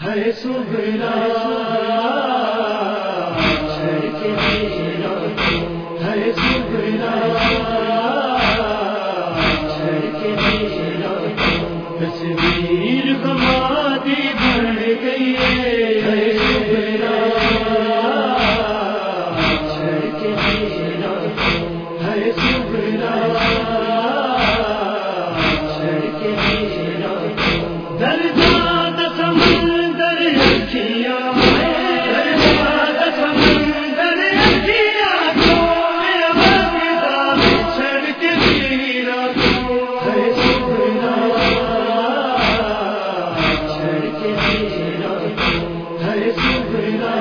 ہے سبلا چھڑ کے جینا ہے سبلا چھڑ کے جینا تصویر ہماری بن گئی ہے سبلا چھڑ کے جینا ہے سبلا چھڑ کے جینا درجات سمندر اکھیاں درجات سمندر اکھیاں کو وقتا چھڑ کے جینا ہے سبلا چھڑ کے جینا ہے سبلا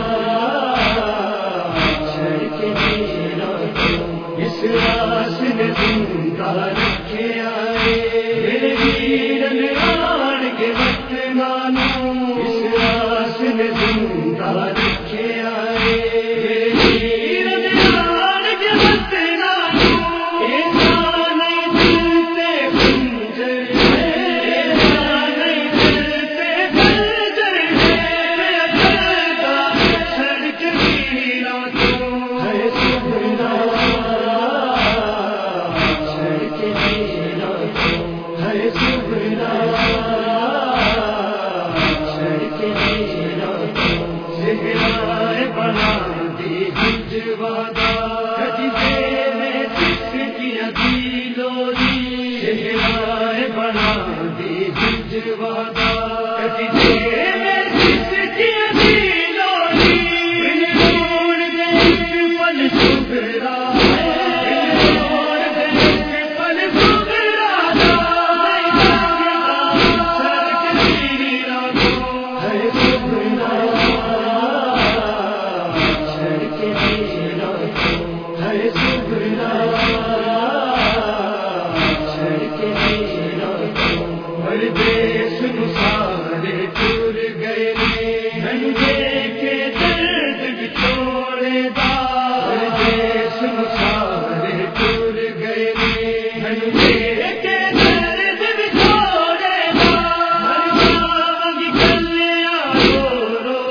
چھڑ کے جینا اس راس نے زندہ رکھے آئے میرے ویرن آن کے وقت نانو اس راس نے زندہ رکھے آئے میرے ویرن آن کے وقت نانو ایسا نہیں دلتے خنجر ہے ایسا نہیں دلتے خنجر ہے چلتا چھڑ کے جینا ہے سبلا چھڑ کے جینا ہے سبلا چھڑ کے جینا صحرائے بنا دی ہجوادا کجبے میں جس کی دلوری صحرائے بنا دی ہجوادا کجبے میں جس کی دلوری چھوڑ دے پل سبلا دیش مسارے ٹور گئے ننگے کے درد بچھوڑے دار دیش مسارے ٹور گئے ننگے کے درد بچھوڑے دار کلیاں رو رو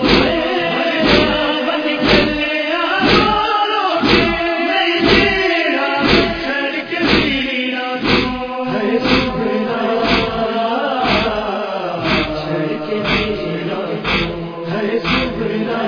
کلیاں رو رو نہیں تیرا چھڑ کے جینا ہے سبلا ہے سبلا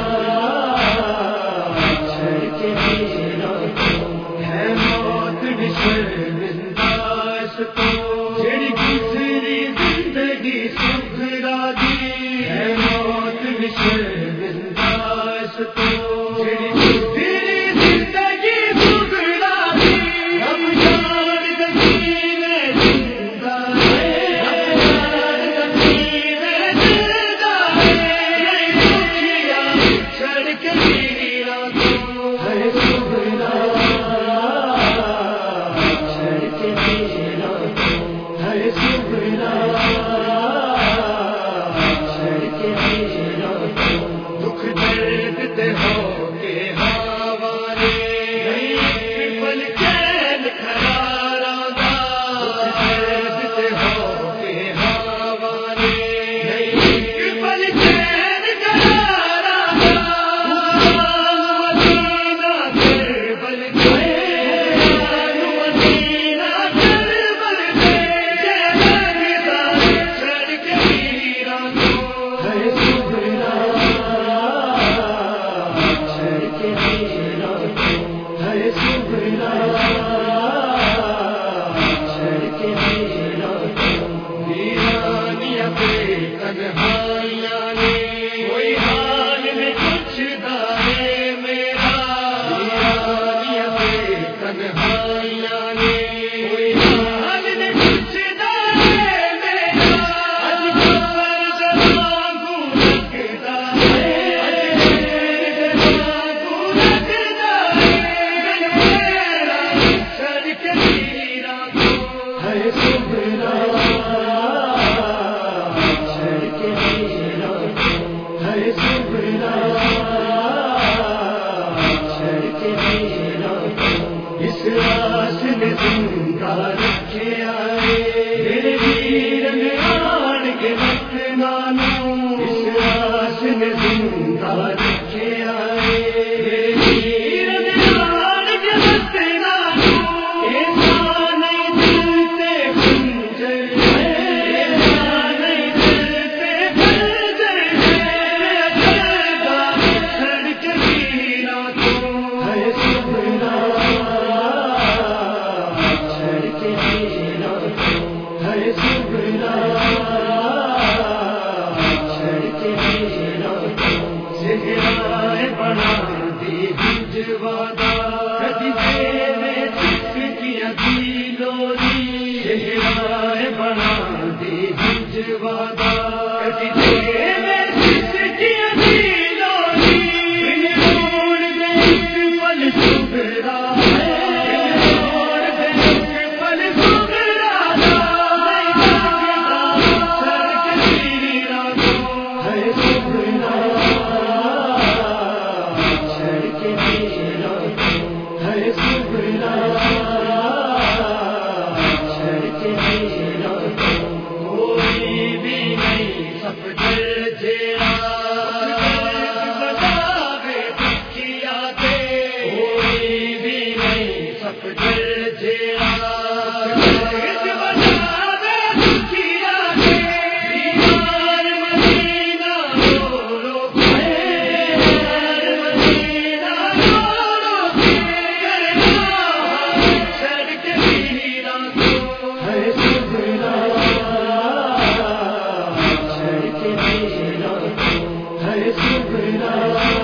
چھڑ کے جینا ہے موت بھی شرمنداز کو جڑی گزری زندگی سکھرا دی ہے موت بھی شرمنداز کو جڑی گزری زندگی سکھرا دی ہم جان دکی میں زندہ چھڑ کے جینا ہے سبلا چھڑ کے جینا ہے سبلا چھڑ کے جینا دکھ درد تے ہو کے حوالے پل چین قراراں دا دکھ درد تے ہو کے حوالے پل چین قراراں کوئی حال میں کچھ دارے میرا تنہائیاں کوئی حال میں کچھ دارے میرا گھومتا چھڑ کے جینا ہے سبلا چھڑ کے جینا اس آس نے زندہ رکھیا شکریہ